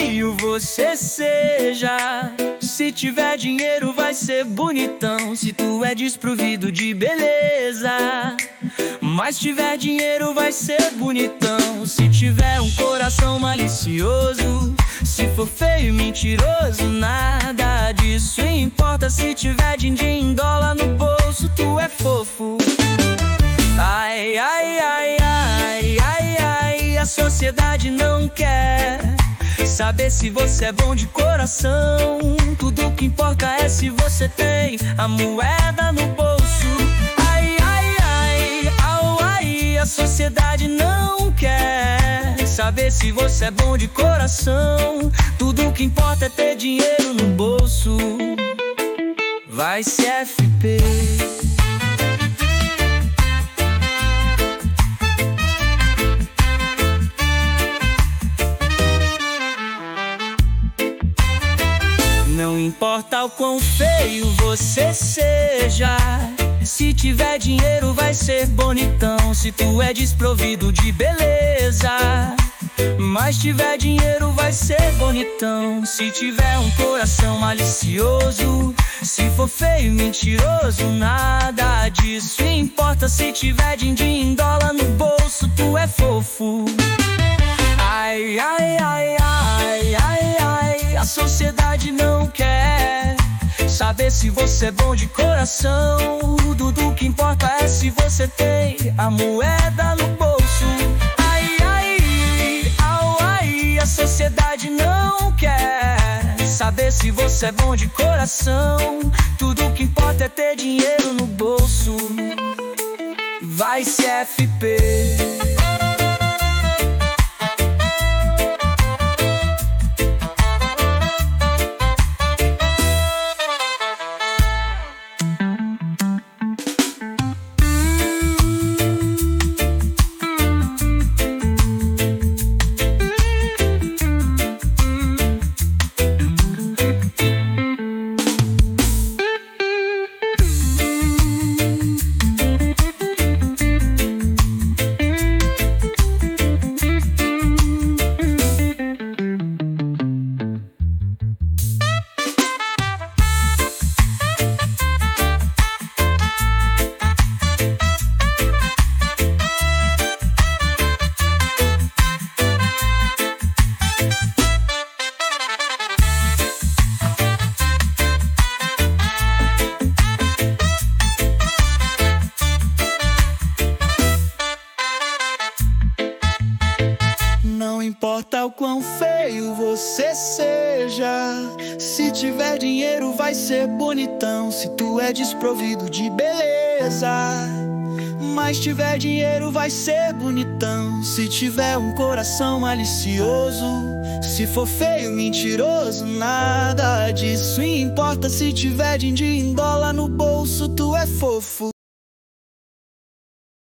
feio você seja, se tiver dinheiro vai ser bonitão. Se tu é desprovido de beleza, mas tiver dinheiro vai ser bonitão. Se tiver um coração malicioso, se for feio e mentiroso, nada disso importa. Se tiver din-din, dólar no bolso, tu é fofo. Ai, ai, ai, ai, ai, ai, a sociedade não quer saber se você é bom de coração. Tudo que importa é se você tem a moeda no bolso. Ai, ai, ai, au, ai, a sociedade não quer saber se você é bom de coração. Tudo que importa é ter dinheiro no bolso. Vai CFP. Não importa o quão feio você seja, se tiver dinheiro vai ser bonitão. Se tu é desprovido de beleza, mas tiver dinheiro vai ser bonitão. Se tiver um coração malicioso, se for feio e mentiroso, nada disso importa. Se tiver din-din, dólar no bolso, tu é fofo. Ai, ai, ai, ai, ai, ai, a sociedade não quer saber se você é bom de coração. Tudo que importa é se você tem a moeda no bolso. Ai, ai, au, ai, a sociedade não quer saber se você é bom de coração. Tudo que importa é ter dinheiro no bolso. Vai CFP. Não importa o quão feio você seja, se tiver dinheiro vai ser bonitão. Se tu é desprovido de beleza, mas tiver dinheiro vai ser bonitão. Se tiver um coração malicioso, se for feio, mentiroso, nada disso importa. Se tiver din-din, dólar no bolso, tu é fofo.